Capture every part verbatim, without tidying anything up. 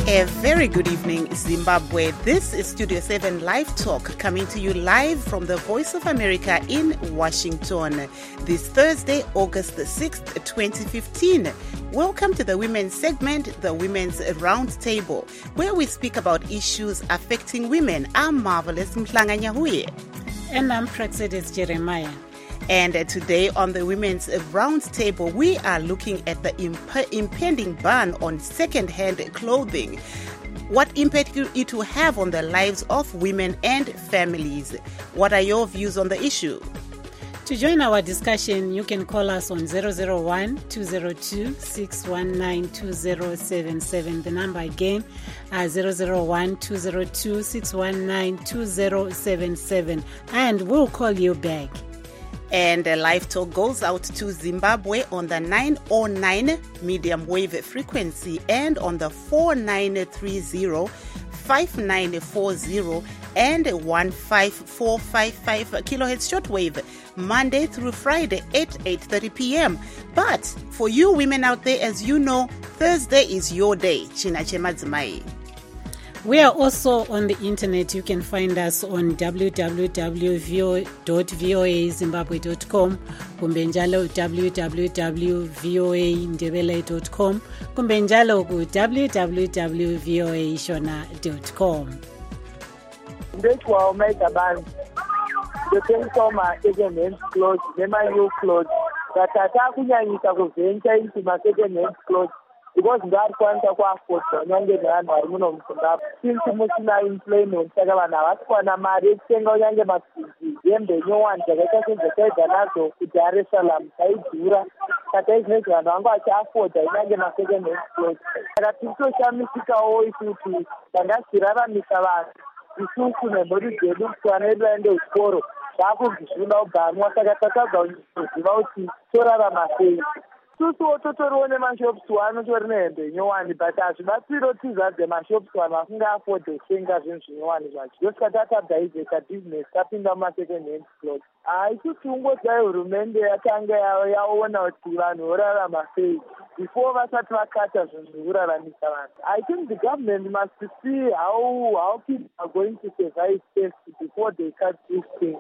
A very good evening, Zimbabwe. This is Studio seven Live Talk, coming to you live from the Voice of America in Washington. This Thursday, August the sixth, twenty fifteen. Welcome to the women's segment, the Women's Roundtable, where we speak about issues affecting women. I'm Marvelous Mhlanga Nyahuye. And I'm Praxedis Jeremiah. And uh, today on the Women's Roundtable, we are looking at the imp- impending ban on second-hand clothing. What impact it will have on the lives of women and families? What are your views on the issue? To join our discussion, you can call us on zero zero one, two zero two, six one nine, two zero seven seven. The number again is zero zero one, two zero two, six one nine, two zero seven seven. And we'll call you back. And a live talk goes out to Zimbabwe on the nine oh nine medium wave frequency and on the four nine three zero, five nine four zero and one five four five five kilohertz shortwave, Monday through Friday at eight thirty p.m. But for you women out there, as you know, Thursday is your day. China Chemadzimai. We are also on the internet. You can find us on w w w dot voa zimbabwe dot com, kumbe njalo w w w dot voa ndebele dot com, kumbe njalo ku w w w dot voa shona dot com. That's why I make a band. The things on my second hand clothes, then my new clothes. That I can't venture into my second hand clothes. Because that kwanta kwa foto nyange na muno mfunda since musina employment saka vana vasikwana mari kutenga nyange masizi yembe nyowani dzakaita sedzakaita nadzo kuDar es Salaam saidhura saka izvezvi vanhu vangu vachiafoda nyange masecond hand clothes. Saka titoshamisikawo isuti tangazviraramisa vanhu isusu nemhuri dzedu kuti vana vedu vaende kuchikoro zvakunzi zvinoda kuganwa, saka tatadza kuziva kuti torarama sei. Susuwo totoriwo nemashops wano tori nehembe nyowani, but hazvibatsiro tizadze mashops vanhu vakunge afodhe kutenga zvinhu zvinyowani zvacho. Ndosaka tatadzaidze kabusiness tapinda mumasecond hand clothes. Haisi kungodai hurumende yakanga yaona kuti vanhu vorarama sei before vasati vakata zvinhu zvekuraramisa vanhu. I think the government must see how how people are going to survive first before they cut these things.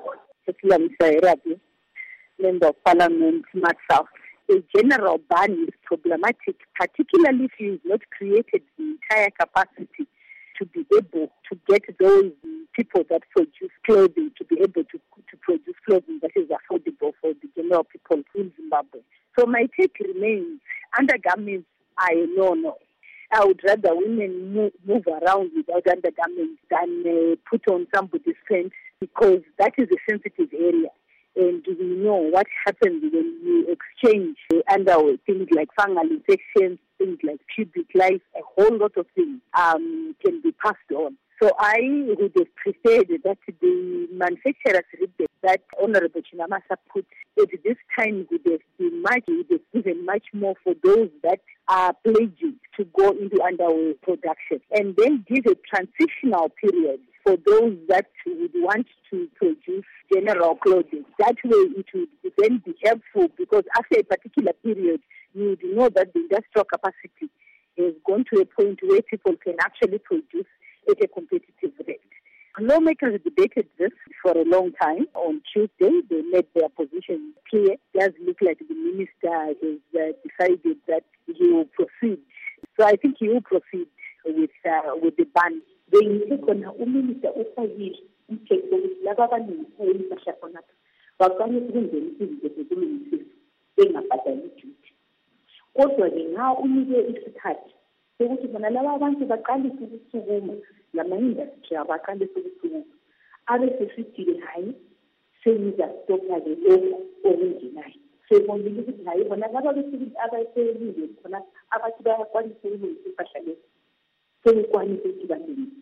Member of Parliament, myself. A general ban is problematic, particularly if you have not created the entire capacity to be able to get those people that produce clothing to be able to, to produce clothing that is affordable for the general people in Zimbabwe. So my take remains, undergarments are a no-no. I would rather women move, move around without undergarments than uh, put on somebody's scent, because that is a sensitive area. And we know what happens when you exchange underwear, things like fungal infections, things like pubic lice, a whole lot of things um, can be passed on. So I would have preferred that the manufacturers that Honorable Chinamasa put at this time would have been much, would have given much more for those that are pledging to go into underwear production, and then give a transitional period for those that would want to produce general clothing. That way it would then be helpful, because after a particular period, you would know that the industrial capacity has gone to a point where people can actually produce at a competitive rate. Lawmakers debated this for a long time. On Tuesday, they made their position clear. It does look like the minister has uh, decided that he will proceed. So I think he will proceed with uh, with the ban. Bengikhona uminister ofakile umthetho ukuthi laba abaningisayo impahla khonapha bakwazi ukungena izinto zokulungisisa bengabhadali duty. Kodwa-ke nxa unike isikhathi sokuthi bona laba abantu baqalise ukusukuma, lama-industry abaqalise ukusukuma, abe sesithi-ke hayi sengizastopha-ke lokhu okungenayo. Sebonile ukuthi hayi bona laba besukuthi abaselile khona abathi bayakwanisa ukulungisa impahla leyo sekukwanisa ukuthi balungise.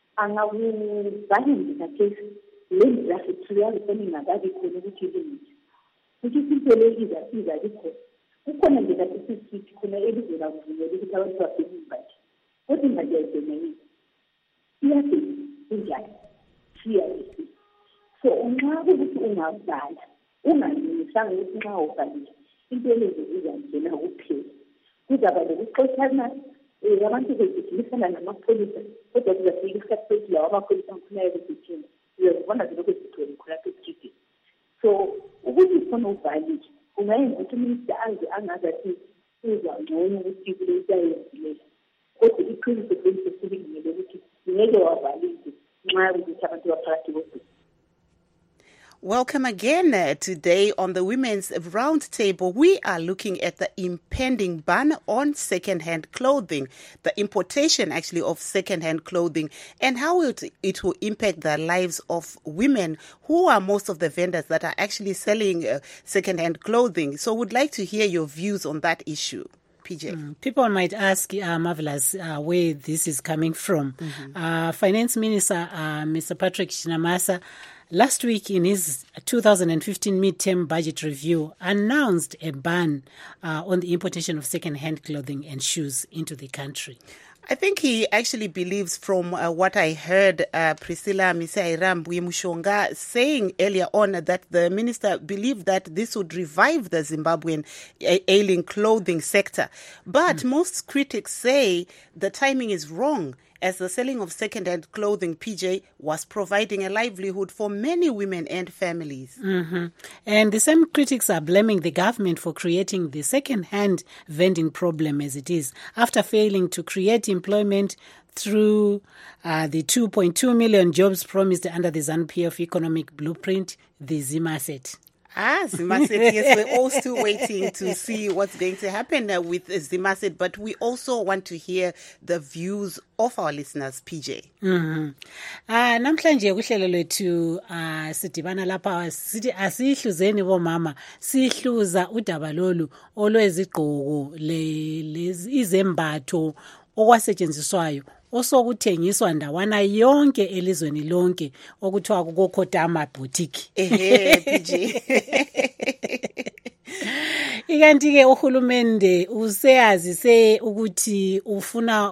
Angakuzange ngakesi le ndirasethu yakufoni ngakabi khona ukuthi ilungise. Ukuthi izinto lezi zasiza likhona. Kukhona nje kathi sisithi khona elizela kuvunyelwa ukuthi abantu babheke imbathi. Kodwa imbathi ayibheneni. Iyabheka injani. Siyayisi. So unxa ukuthi ungabhala, unganisanga ukuthi nxa ubhalile, into lezi izangena kuphela. Kuzaba lokuxoxana um abantu bezigilisana namapholisa kodwa kuzafika isikhathi sokuthi lawo amapholisa ngifunayo bezithini uyazibona zilokhu zithole khonapha estrigini. So ukuthi khona uvali kungayenza ukuthi uminista aze angazathi uza ngcono ukuthi kule itayenzilela kodwa iqiniso belisesibingile ukuthi ngeke wavalile nxa ukuthi abantu baphakathi kodwa. Welcome again. Uh, today on the Women's Roundtable, we are looking at the impending ban on second-hand clothing, the importation actually of second-hand clothing, and how it, it will impact the lives of women who are most of the vendors that are actually selling uh, second-hand clothing. So we'd like to hear your views on that issue. P J. Mm. People might ask, uh, Marvelous, uh, where this is coming from. Mm-hmm. Uh, Finance Minister uh, Mister Patrick Chinamasa last week in his two thousand fifteen mid-term budget review announced a ban uh, on the importation of second-hand clothing and shoes into the country. I think he actually believes, from uh, what I heard uh, Priscilla Misairam Mushonga saying earlier on, that the minister believed that this would revive the Zimbabwean uh, ailing clothing sector. But mm. most critics say the timing is wrong, as the selling of second-hand clothing, P J, was providing a livelihood for many women and families. Mm-hmm. And the same critics are blaming the government for creating the second-hand vending problem as it is, after failing to create employment through uh, the two point two million jobs promised under the ZANU-P F economic blueprint, the ZIMASET. Ah, ZIMASET, yes, we're all still waiting to see what's going to happen uh, with uh, ZIMASET, but we also want to hear the views of our listeners, P J. Mhm. Ah, namhlanje kuhlelo lwethu uh, sidibana lapha sithi asihluzeni bomama, sihluza udaba lolu olwezigqoko lezi izembatho okwasetshenziswayo osokuthengiswa ndawana yonke elizweni lonke okuthiwa kukokhotama boutique. Ehe, P J. Ikanti ke uhulumende useyazise ukuthi ufuna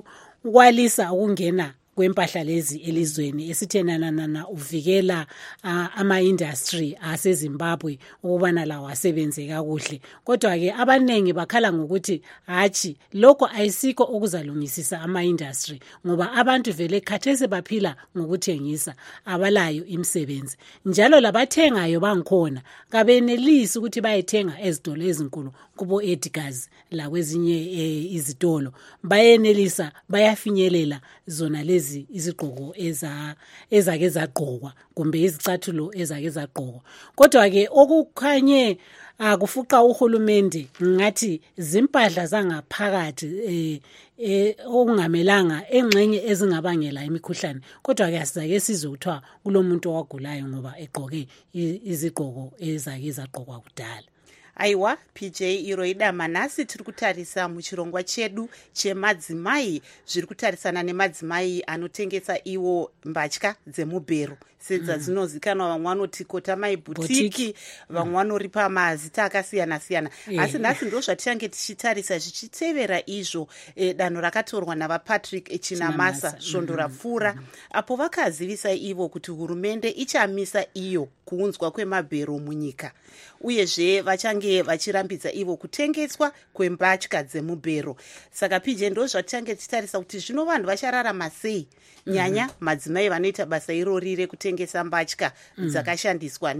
ukwalisa ukungena kwempahla lezi elizweni esithenana nana uvikela uh, ama-industry aseZimbabwe ukubana lawo asebenze kakuhle. Kodwa ke abanengi bakhala ngokuthi hachi lokho ayisikho okuzalungisisa ama-industry ngoba abantu vele khathese baphila ngokuthengisa abalayo imisebenzi. Njalo labathengayo bangikhona kabenelisi ukuthi bayethenga ezitolo ezinkulu kubo Edgars la kwezinye eh, izitolo bayenelisa bayafinyelela zona lezi izigqoko eza ezake zagqokwa kumbe izicathulo ezake zagqokwa. Kodwa ke okukhanye akufuqa uhulumende ngathi zimpahla zangaphakathi eh, eh okungamelanga engxenye ezingabangela imikhuhlane. Kodwa ke asizake sizwe kuthiwa kulomuntu owagulayo ngoba egqoke izigqoko ezake zagqokwa kudala. Aiwa, P J Iroida Manasi, tiri kutarisa muchirongwa chedu chemadzimai, zviri kutarisana nemadzimai anotengesa iwo mbatya dzemubhero sedza dzinozikanwa vamwe vanoti kotamai butiki, vamwe vanoripa mazita akasiyana siyana. Asi nhasi ndo zvatichange tichitarisa zvichitevera izvo e, danho rakatorwa navaPatrick Chinamasa svondo rapfuura, apo vakazivisa ivo kuti hurumende ichamisa iyo kuunzwa kwemabhero munyika, uyezve vachange vachirambidza ivo kutengeswa kwembatya dzemubhero. Saka P J ndo zvatichange tichitarisa kuti zvino vanhu vachararama sei, nyanya madzimai vanoita basa irori rekutengesa mbatya dzakashandiswa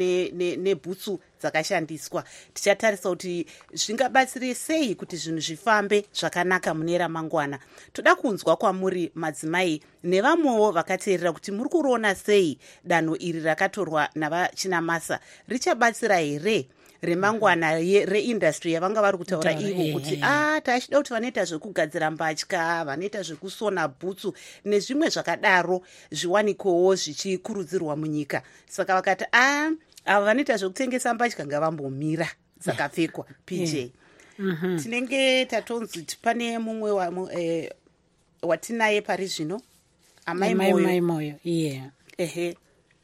nebhutsu ne, ne, ne dzakashandiswa. Tichatarisa kuti zvingabatsire sei kuti zvinhu zvifambe zvakanaka mune ramangwana. Toda kunzwa kwamuri madzimai nevamwewo vakateerera kuti muri kuona sei danho iri rakatorwa navaChinamasa richabatsira here remangwana reindustry yavanga vari kutaura ivo kuti ah tachida kuti vanoita zvekugadzira mbatya, vanoita zvekusona bhutsu nezvimwe zvakadaro zviwanikowo zvichikurudzirwa munyika. Saka vakati ah ava vanoita zvekutengesa mbatya ngavambomira dzakapfekwa. P J, mm-hmm. tinenge tatonzi pane mumwe wa, eh, watinaye pari zvino amai moyo. Mai moyo, yeah. Ehe.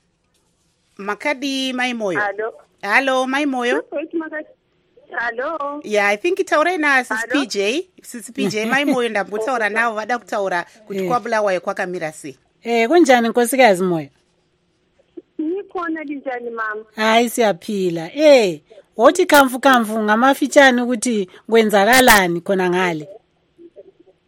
Makadi mai moyo. Hello. Hello, mai moyo. Hello. Yeah, I think itaura na sis P J. Sis P J, mai moyo ndambutaura navo vada kutaura kuti kwabulawayo kwakamira sei. Eh, kunjani nkosikazi moyo? Nikhona linjani mama? Hayi siyaphila. Eh, wothi kamfu kamfu ngamafitshane ukuthi kwenzakalani khona ngale.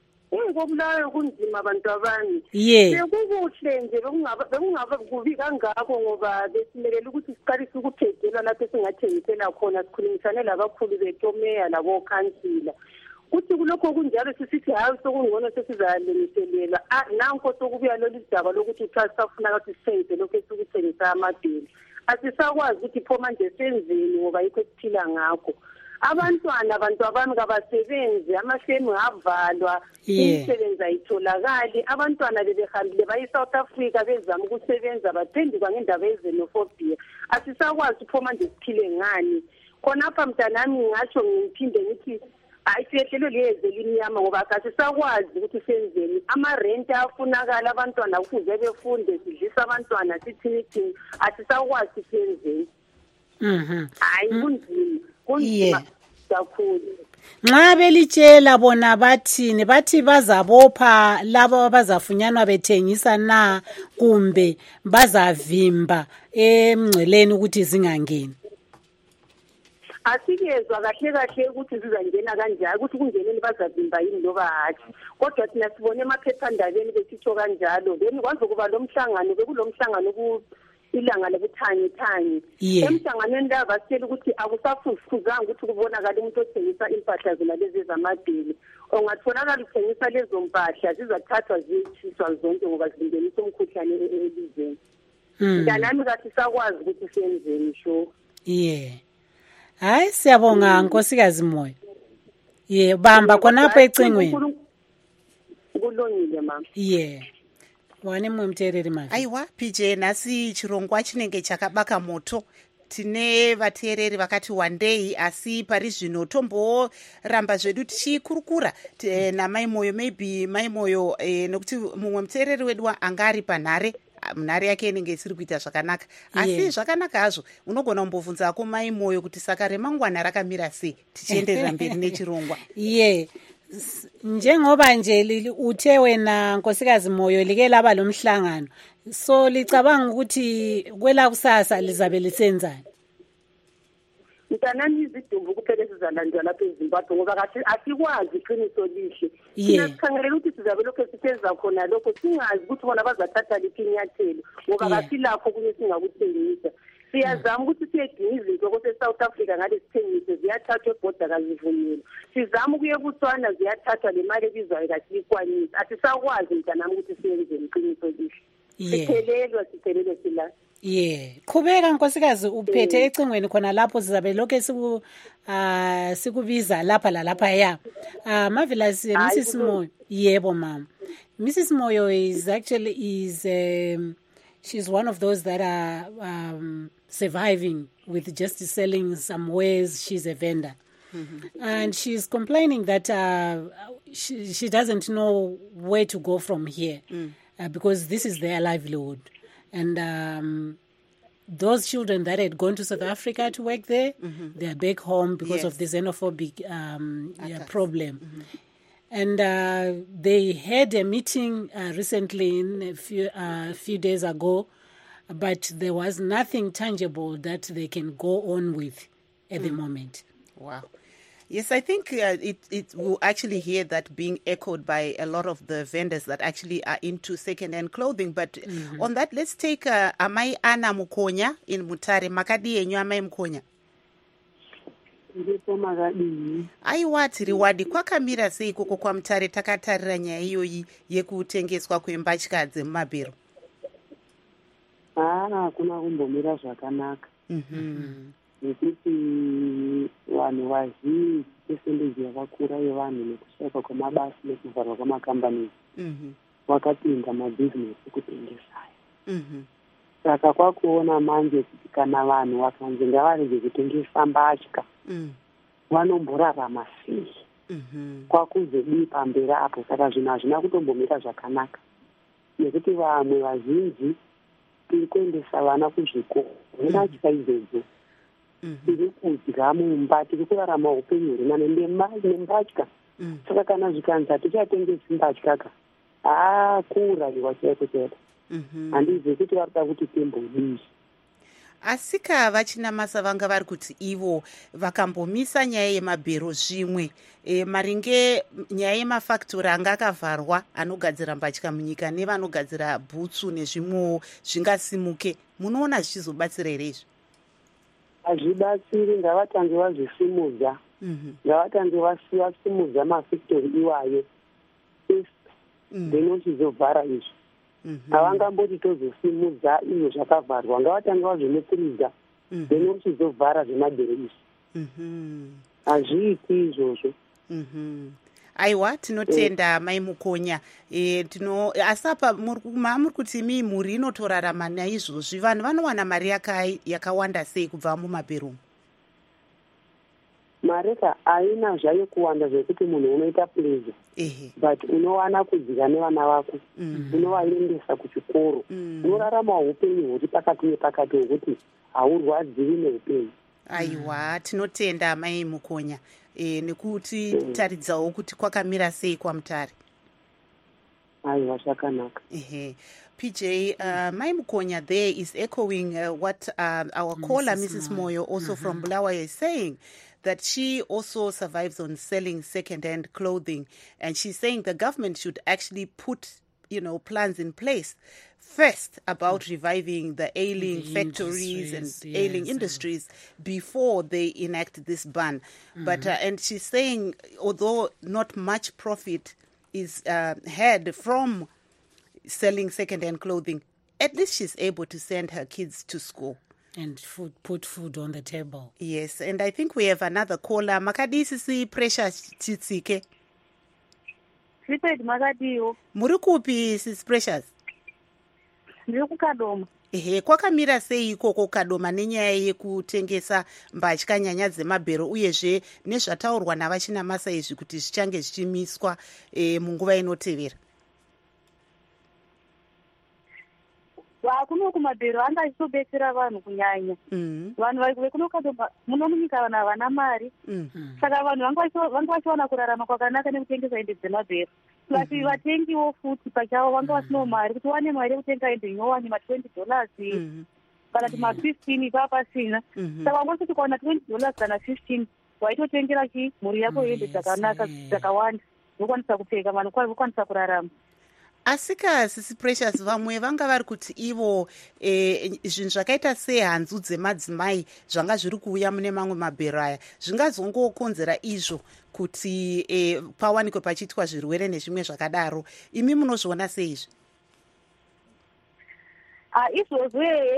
kobulawayo kunzima abantu abami. Ye. Bekukuhle nje bekungaba bekungaba kubi kangakho ngoba besimelela ukuthi siqalise ukuthegela lapho singathengisela khona sikhulumisane labakhulu betomeya labo kansila. Kuthi kulokho kunjalo sisithi hayi sokungcono sesizalungiselela nanko sokubuya lolu daba lokuthi cha safuna ukuthi senze lokho esikuthengisa amadini. Asisakwazi ukuthi pho manje senzeni ngoba yikho siphila ngakho. Abantwana abantu abami kabasebenzi amafemu avalwa imisebenzi ayitholakali abantwana bebehambile bayi South Africa bezama ukusebenza baphenduka ngendaba yezenofobia asisakwazi pho manje siphile ngani khona apha mntanami ngatsho ngiphinde ngithi ayisehlelo liyeze limnyama ngoba asisakwazi ukuthi senzeni ama rent afunakala abantwana ukuze befunde sidlisa abantwana sithini asisakwazi senzeni. Mhm. Hayi kunzima kunzima kakhulu. Nxa belitshela bona bathini bathi bazabopha labo abazafunyanwa bethengisa na kumbe bazavimba emngceleni ukuthi zingangeni. Asikezwa kahle kahle ukuthi zizangena kanjalo ukuthi kungeneni bazavimba yini loba hathi kodwa thina sibone emaphephandabeni besitsho kanjalo then kwanze kuba lomhlangano bekulomhlangano ku ilanga lokuthanye thanye emhlanganweni la basitshela ukuthi akusafuzanga ukuthi kubonakala umuntu othengisa impahla zona lezi zamadini ongatholakala uthengisa lezo mpahla zizathathwa ziyishiswa zonke ngoba zingenisa umkhuhlane elizweni. Ndanami kathi sakwazi ukuthi senzeni sho. Yeah. Hayi siyabonga nkosikazi Moyo. Yeah bamba khonapho ecingweni. Kulungile mama. Yeah. Wane mumtereri manje. Aiwa P J nasi chirongwa chinenge chakabaka moto. Tine vateereri vakati one day asi pari zvino tomboramba zvedu tichikurukura namai Moyo maybe mai Moyo eh, nokuti mumwe muteereri wedu angari panhare munhare yake inenge isiri kuita zvakanaka asi yeah. Zvakanaka hazvo unogona kumbobvunzako mai Moyo kuti saka remangwana rakamira sei tichienderera mberi nechirongwa. Yeah. Njengoba nje uthe wena nkosikazi Moyo like laba lo mhlangano so licabanga ukuthi kwela kusasa lizabe lisenzani. Mntanami izidumbu kuphela sizalandwa lapha eZimbabwe ngoba kathi asikwazi iqiniso lihle. Sina sikhangelela ukuthi sizabe lokho sisenza khona lokho singazi ukuthi bona bazathatha liphi inyathelo ngoba kasilapho kunye singakuthengisa. Siyazama ukuthi siyedinga izinto kose South Africa ngale sithengise ziyathathwa ebhoda kazivunyelwe. Sizama ukuye kuSwana ziyathathwa le mali ebizwayo kasikwanisa. Asisakwazi mntanami ukuthi siyenze iqiniso lihle. Siphelelwa siphelelwe sila. Yeah. Qhubeka nkosikazi uphethe ecingweni khona lapho sizabe lokho siku ah sikubiza lapha la lapha ya. Ah marvelous Missus Moyo. Yebo mama. Missus Moyo is actually is um, she's one of those that are um, surviving with just selling some wares. She's a vendor. Mm-hmm. And she's complaining that uh, she, she doesn't know where to go from here mm. uh, because this is their livelihood. And um, those children that had gone to South Africa to work there, mm-hmm. they're back home because yes. of the xenophobic um, yeah, problem. Mm-hmm. And uh, they had a meeting uh, recently, in a few, uh, few days ago, but there was nothing tangible that they can go on with at mm. the moment. Wow. Yes, I think uh, it, it will actually hear that being echoed by a lot of the vendors that actually are into second-hand clothing. But mm-hmm. on that, let's take uh, Amai Anna Mukonya in Mutare. Makadi yenyu Amai Mukonya. Aiwa tiri wadi kwakamira sei koko kwa Mutare takatarira nyaya iyoyi yekutengeswa kwembatya dzemumabhero. Ah, kuna kumbomira zvakanaka. Mhm. Nekuti vanhu vazhinji pesendeji yakakura yevanhu nekushaikwa kwemabasa nekuvharwa kwamakambani vakapinda mabhizinesi ekutengesayo. Saka kwakuona manje kuti kana vanhu vakanzi ngavarege kutengesa mbatya vanomborarama sei kwakuzodii pamberi apo. Saka zvinhu hazvina kutombomira zvakanaka nekuti vamwe vazhinji tiri kuendesa vana kuzvikoro nematya idzodzo tiri kudya mumba, tiri kurarama upenyu hurina nembatya. Saka kana zvikanzi hatichatengesi mbatya ka haa kuurayiwa chaiko chaiko. Handizivi kuti varikuda kuti timbodii. asika vachinamasa vanga vari kuti ivo vakambomisa nyaya yemabhero zvimwe e, maringe nyaya yemafaktori anga akavharwa anogadzira mbatya munyika nevanogadzira bhutsu nezvimwewo zvingasimuke, munoona zvichizobatsira here izvi? Hazvibatsiri, ngavatange vazvisimudza. Ngavatange vasimudza mafaktori iwayo then uchizovhara izvi. Havangamboti tozosimudza izvo zvakavharwa, ngavatange vazvimetiriza then uchizovhara zvemabhero izvi. Hazviiti izvozvo. Aiwa, tinotenda mai Mukonya. E, tino asapa muri kuti imi mhuri inotorarama naizvozvi, vanhu vanowana mari yakawanda sei kubva mumabhero? Mari haina zvayo kuwanda zvekuti munhu unoita pleasure, but unowana kudzika nevana vako, unovaendesa kuchikoro, unorarama upenyu huri pakati nepakati hwekuti haurwadziwi neupenyu. Aiwa, tinotenda mai Mukonya. E, nekuti taridzawo kuti kwakamira sei kwaMutare. Aiwa, zvakanaka. Ehe. P J, uh, Mai Mukonya there is echoing uh, what uh, our caller, Missus Moyo, also mm-hmm. from Bulawayo, is saying, that she also survives on selling second-hand clothing. And she's saying the government should actually put, you know, plans in place first about mm. reviving the ailing the factories and yes, ailing industries before they enact this ban. Mm-hmm. But uh, and she's saying, although not much profit is uh, had from selling second-hand clothing, at least she's able to send her kids to school. And food, put food on the table. Yes, and I think we have another caller. Makadisisi Precious Chitsike. Siped Magadiyo. Muri kupi sis Precious? Ndiri kuKadoma. Ehe, kwakamira sei ikoko Kadoma nenyaya yekutengesa mbatya nyanya dzemabhero uyezve nezvataurwa navachinamasa izvi kuti zvichange zvichimiswa e, munguva inotevera? Kuno kumabhero anga achitobetsera vanhu kunyanya. Vanhu vekuno Kadoma muno munyika vanhu havana mari. Saka vanhu vanga vachiwana kurarama kwakanaka nekutengesa hembe dzemabhero. Asi vatengiwo futi pachavo vanga vasinawo mari kuti wane mari yekutenga hembe inowani ma-twenty dollars kana kuti ma-fifteen ipa pasina. Saka wangosati ukawana twenty dollars kana fifteen waitotengera chi mhuri yako hembe dzakanaka dzakawanda vokwanisa kupfeka, vanhu kwavo vokwanisa kurarama. Asika sisi Precious, vamwe vanga vari kuti ivo e, zvinhu zvakaita sehanzu dzemadzimai zvanga zviri kuuya mune mamwe mabhero aya zvingazongokonzera izvo kuti e, pawanikwe pachiitwa zvirwere nezvimwe zvakadaro. Imi munozviona seizvi? Izvozvo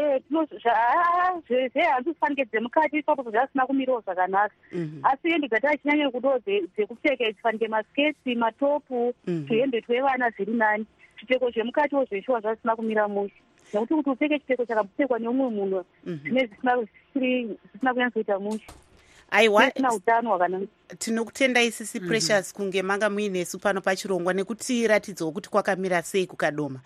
zvehanzu fanike dzemukati ipapo zvasina kumirawo zvakanaka. Asi hembe dzati achinyanya kudawo dzekupfeka fanike masketsi, matopu, tuhembe twevana zviri nani. Zvipfeko zvemukatiwo zveshuwa zvasina kumira mushe. Nekuti kuti upfeke chipfeko chakapfekwa neumwe munhu zvine zvisina kunyatsoita mushe. Aiwa, utano hwakanaka. Tinokutendai sisi Precious kunge manga muinesu pano pachirongwa nekuti ratidzawo kuti kwakamira sei kuKadoma.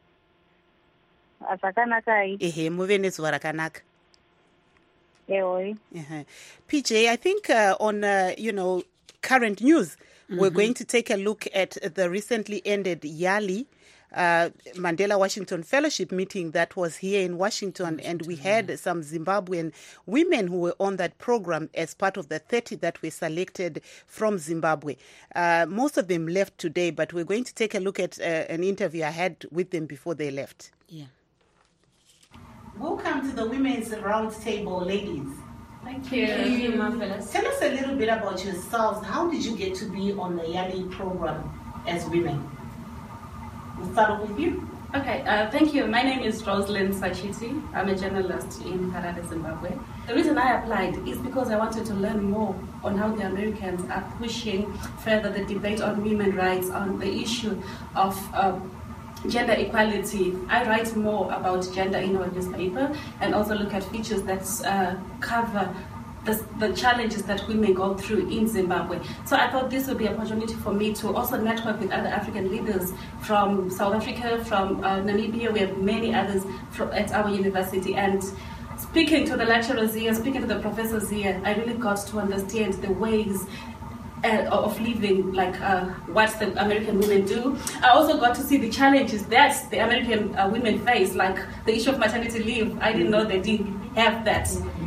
Zvakanaka. Ehe, muve nezuva rakanaka. Ewe. Uh-huh. P J, I think uh, on uh, you know, current news, mm-hmm. we're going to take a look at the recently ended YALI uh, Mandela Washington Fellowship meeting that was here in Washington, and we had some Zimbabwean women who were on that program as part of the thirty that were selected from Zimbabwe. Uh, most of them left today, but we're going to take a look at uh, an interview I had with them before they left. Yeah. Welcome to the Women's Roundtable, ladies. Thank you. Thank you, marvelous. Tell us a little bit about yourselves. How did you get to be on the YALI program as women? We'll start off with you. Okay, uh, thank you. My name is Rosalind Sachiti. I'm a journalist in Harare, Zimbabwe. The reason I applied is because I wanted to learn more on how the Americans are pushing further the debate on women's rights, on the issue of uh, gender equality. I write more about gender in our newspaper and also look at features that uh, cover the, the challenges that women go through in Zimbabwe. So I thought this would be an opportunity for me to also network with other African leaders from South Africa, from uh, Namibia. We have many others from, at our university. And speaking to the lecturers here, speaking to the professors here, I really got to understand the ways Uh, of living like uh, what the American women do. I also got to see the challenges that the American uh, women face, like the issue of maternity leave. I didn't know they didn't have that.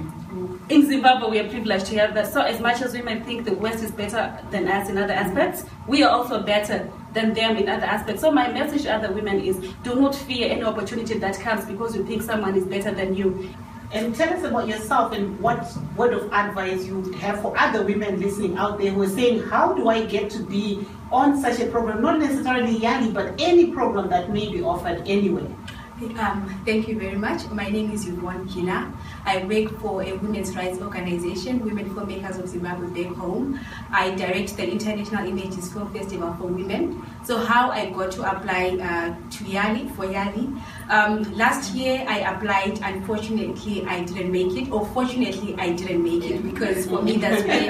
In Zimbabwe, we are privileged to have that. So as much as women think the West is better than us in other aspects, we are also better than them in other aspects. So my message to other women is, do not fear any opportunity that comes because you think someone is better than you. And tell us about yourself and what word of advice you would have for other women listening out there who are saying, how do I get to be on such a program? Not necessarily Yali, but any program that may be offered anyway. Um, thank you very much. My name is Yvonne Kina. I work for a women's rights organization, Women Filmmakers of Zimbabwe back home. I direct the International Images Film Festival for Women. So how I got to apply uh, to Yali, for Yali. Um, last year I applied, unfortunately I didn't make it, or fortunately I didn't make it, because for me that's where,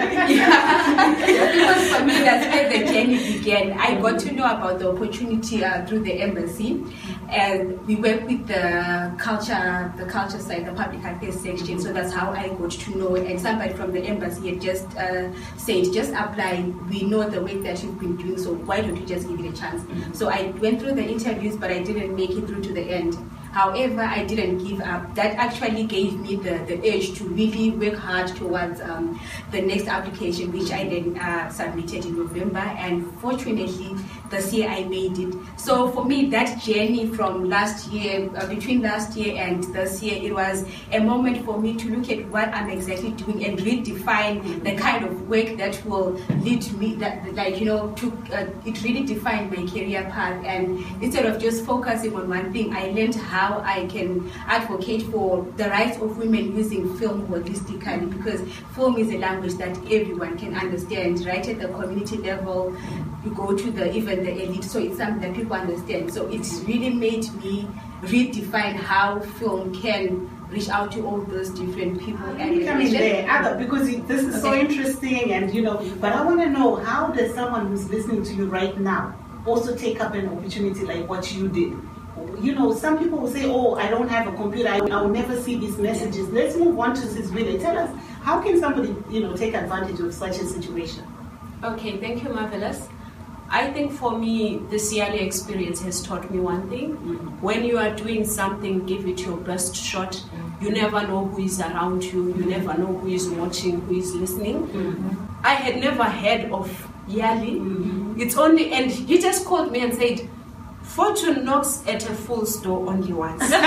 yeah, because for me that's where the journey began. I got to know about the opportunity uh, through the embassy, and we work with the culture, the culture side, the public affairs section, so that's how I got to know. And somebody from the embassy had just uh, said, just apply, we know the work that you've been doing, so why don't you just give it a chance? Mm-hmm. So I went through the interviews, but I didn't make it through to the end. However, I didn't give up. That actually gave me the, the urge to really work hard towards um, the next application, which I then uh, submitted in November, and fortunately this year I made it. So for me, that journey from last year, uh, between last year and this year, it was a moment for me to look at what I'm exactly doing and redefine the kind of work that will lead me, that, like, you know, to, uh, it really defined my career path. And instead of just focusing on one thing, I learned how I can advocate for the rights of women using film holistically, because film is a language that everyone can understand, right at the community level, you go to the even the elite, so it's something that people understand. So it's really made me redefine how film can reach out to all those different people. And coming there, Ada, because this is okay. So interesting, and you know, but I want to know, how does someone who's listening to you right now also take up an opportunity like what you did? You know, some people will say, oh, I don't have a computer, I, I will never see these messages. Let's move on to Sizwile. Tell us, how can somebody, you know, take advantage of such a situation? Okay, thank you, Marvelous. I think for me, the Yali experience has taught me one thing. Mm-hmm. When you are doing something, give it your best shot. Mm-hmm. You never know who is around you. You never know who is watching, who is listening. Mm-hmm. I had never heard of Yali. Mm-hmm. It's only, and he just called me and said, fortune knocks at a fool's door only once. So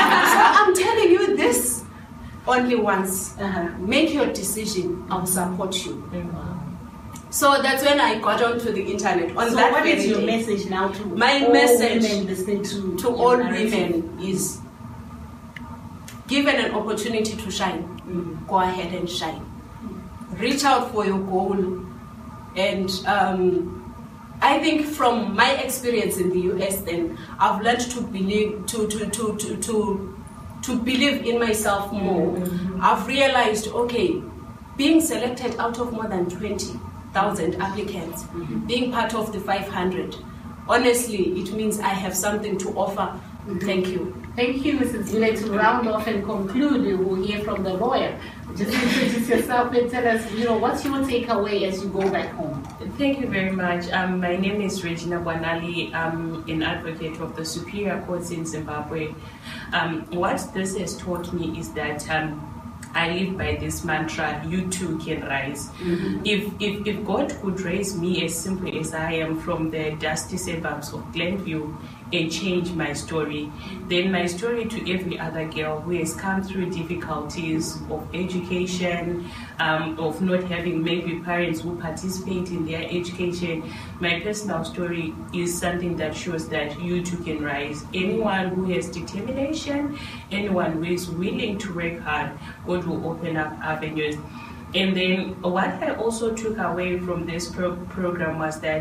I'm telling you this, only once. Uh-huh. Make your decision, I'll support you. Mm-hmm. So that's when I got onto the internet. On so that what is your day. message now to My all message women listening to, to all women is, given an opportunity to shine, mm-hmm. go ahead and shine. Mm-hmm. Reach out for your goal. And um, I think from my experience in the U S, then I've learned to believe to to to to to, to believe in myself more. Mm-hmm. I've realized, okay, being selected out of more than twenty thousand applicants, mm-hmm. being part of the five hundred, honestly, it means I have something to offer. Mm-hmm. Thank you. Thank you, Missus Zule. To round off and conclude, we will hear from the lawyer. Just introduce yourself and tell us, you know, what's your takeaway as you go back home? Thank you very much. Um, my name is Regina Bwanali. I'm an advocate of the Superior Courts in Zimbabwe. Um, what this has taught me is that um, I live by this mantra, you too can rise. Mm-hmm. If, if if God could raise me as simple as I am from the dusty suburbs of Glenview and change my story, then my story to every other girl who has come through difficulties of education, um, of not having maybe parents who participate in their education, my personal story is something that shows that you too can rise. Anyone who has determination, anyone who is willing to work hard, God will open up avenues. And then what I also took away from this pro- program was that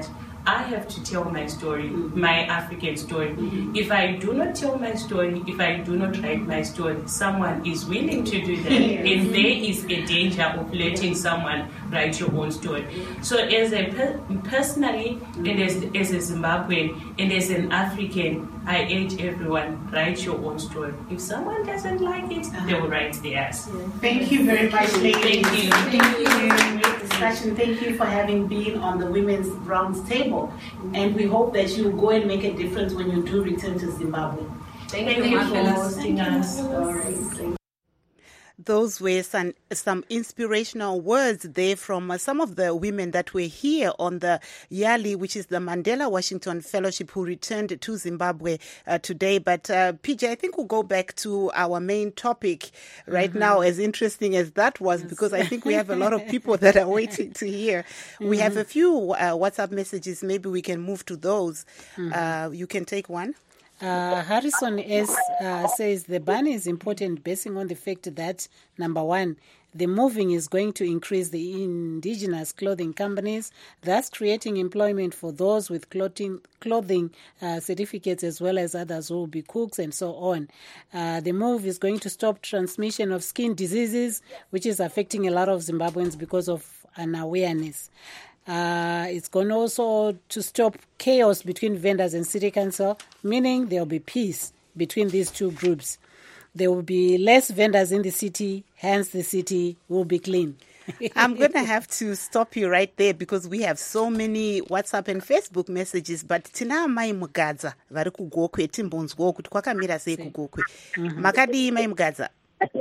I have to tell my story, mm-hmm. my African story. Mm-hmm. If I do not tell my story, if I do not write my story, someone is willing to do that. Yes. And there is a danger of letting someone write your own story. So as a per- personally, mm-hmm. and as, as a Zimbabwean, and as an African, I urge everyone, write your own story. If someone doesn't like it, uh-huh. they will write theirs. Yeah. Thank you very much, ladies. Thank you. Thank you. Great discussion. Thank you for having been on the Women's Round Table. And we hope that you will go and make a difference when you do return to Zimbabwe. Thank, Thank you, you for hosting us. All right. Those were some, some inspirational words there from uh, some of the women that were here on the YALI, which is the Mandela Washington Fellowship, who returned to Zimbabwe uh, today. But uh, P J, I think we'll go back to our main topic right mm-hmm. now, as interesting as that was, yes. because I think we have a lot of people that are waiting to hear. Mm-hmm. We have a few uh, WhatsApp messages. Maybe we can move to those. Mm-hmm. Uh, you can take one. Uh, Harrison S. Uh, says the ban is important basing on the fact that, number one, the moving is going to increase the indigenous clothing companies, thus creating employment for those with clothing, clothing uh, certificates as well as others who will be cooks and so on. Uh, the move is going to stop transmission of skin diseases, which is affecting a lot of Zimbabweans because of unawareness. Uh, it's going also to stop chaos between vendors and city council, meaning there will be peace between these two groups. There will be less vendors in the city, hence the city will be clean. I'm going to have to stop you right there because we have so many WhatsApp and Facebook messages, but tina mai mugadza vari kugokwe timbonzwawo kuti kwakamira sei kugokwe. Makadii mai mugadza?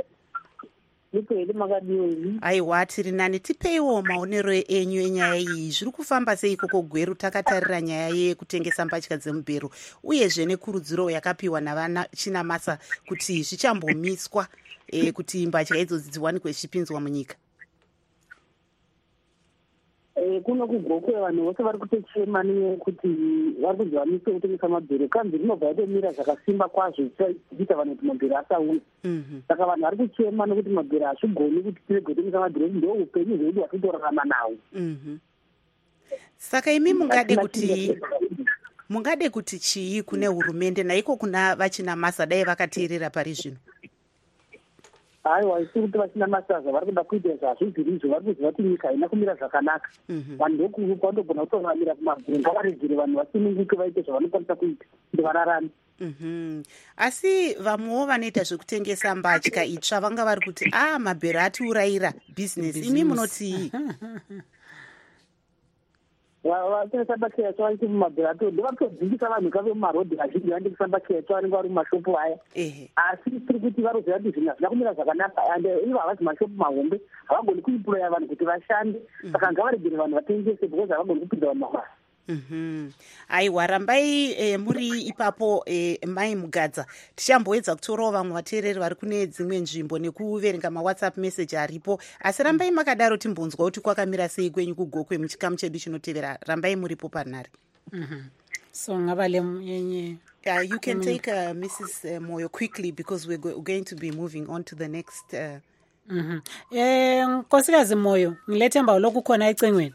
Aiwa, tiri nani. Tipeiwo maonero enyu enyaya iyi. Zviri kufamba sei ikoko Gweru takatarira nyaya yekutengesa mbatya dzemubhero uyezve nekurudziro yakapiwa navana Chinamasa kuti zvichambomiswa eh, kuti mbatya idzodzi dziwanikwe zvichipinzwa munyika. Kuno kugokwe vanhu vose vari kutochema nekuti vari kuzwanisa kutengesa mabhero kanzi rinobva yatomira zvakasimba kwazvo zvichiita vanhu kuti mabhero asauya. Saka vanhu vari kuchema nekuti mabhero hazvigoni kuti tirege kutengesa mabhero ndo upenyu hwedu hwatitorarama nawo. Saka imi mungade kuti mungade kuti chii kune hurumende naiko kuna vaChinamasa dai vakateerera pari zvino? Aiwa, isi kuti vaChinamasa vari kuda kuita zvazvibviri izvo vari kuziva kuti nyika haina kumira zvakanaka. Vanhu vandogona kutoramira kumabhero ngavaregere vanhu vasununguke vaite zvavanokwanisa kuita kuti vararame. Mm-hmm. Asi vamwewo vanoita zvekutengesa mbatya itsva vanga vari kuti ah mabhero atiurayira business. Imi munoti vatengesa mbatya yacho vaiti mumabhero ato ndovatodzingisa vanhu kave mumarodhi vazhinji vandengesa mbatya yacho vanenge vari mumashopu aya. Asi tiri kuti varoziva kuti zvinhu hazvina kumira zvakanaka ande ivo havazi mashopu mahombe havagoni kuipuloya vanhu kuti vashande. Saka ngavaregere vanhu vatengese because havagoni kupinza vanhu mabasa. Mm-hmm. Aiwa, rambai eh, muri ipapo eh, mai mugadza tichamboedza kutorawo vamwe vateereri vari kune dzimwe nzvimbo nekuverenga mawhatsapp message aripo, asi rambai makadaro timbonzwa kuti kwakamira sei kwenyu kugokwe muchikamu chedu chinotevera. Rambai muripo panhare. Mm-hmm. So ngavale yenye Uh, you can take uh, Missus Uh, Moyo quickly because we're, go- we're going to be moving on to the next. Uh... Mm-hmm. Eh, Nkosikazi Moyo, ngilethemba lokhu khona ecengweni.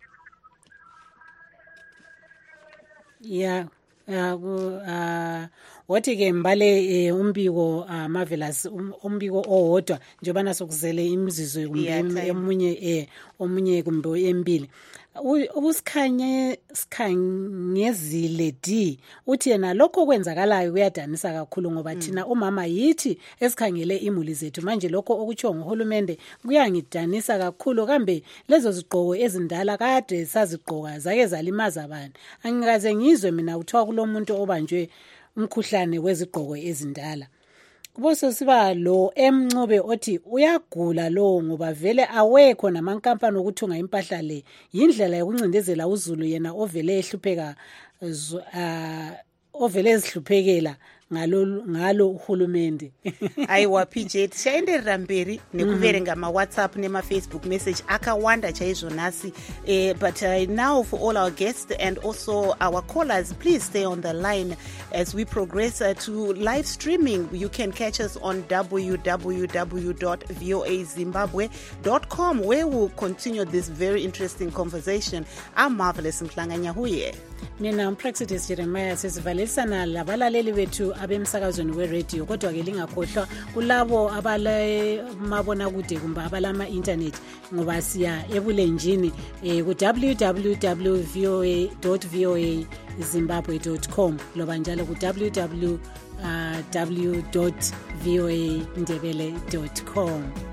Yeah, uh, uh, wathi ke mbale eh, umbiko uh, Marvelous um, umbiko owodwa njengoba nasokuzele imizizwe kumbe emunye eh omunye kumbe embili. Ubusikhanye sikhanyezile D uthi yena lokho kwenzakalayo kuyadanisa kakhulu ngoba thina umama yithi esikhangele imuli zethu manje lokho okutsho ngohulumende kuyangidanisa kakhulu kambe lezo zigqoko ezindala kade sazigqoka zake zalimaza abantu. Angikaze ngizwe mina uthiwa kulomuntu obanjwe umkhuhlane wezigqoko ezindala. Kubose siba lo emncube othi uyagula lo ngoba vele awekho namankampani okuthunga impahla le yindlela yokuncindezela uzulu yena ovele ehlupheka uh, ovele ezihluphekela ngalo ngalo uhulumende. Aiwa P J tishaenderera mberi nekuverenga ma WhatsApp nema Facebook message akawanda chaizvo nasi. Uh, but uh, now for all our guests and also our callers, please stay on the line as we progress uh, to live streaming. You can catch us on w w w dot voa zimbabwe dot com where we'll continue this very interesting conversation. I'm Marvelous Mhlanganya Huye. Mina Praxitis Jeremiah sesivalisana labalaleli bethu abemsakazweni we-radio kodwa ke lingakhohlwa kulabo abale mabona kude kumbe abalama internet ngoba siya ebulenjini eh, ku w w w dot voa zimbabwe dot com loba njalo ku w w w dot voa ndebele dot com.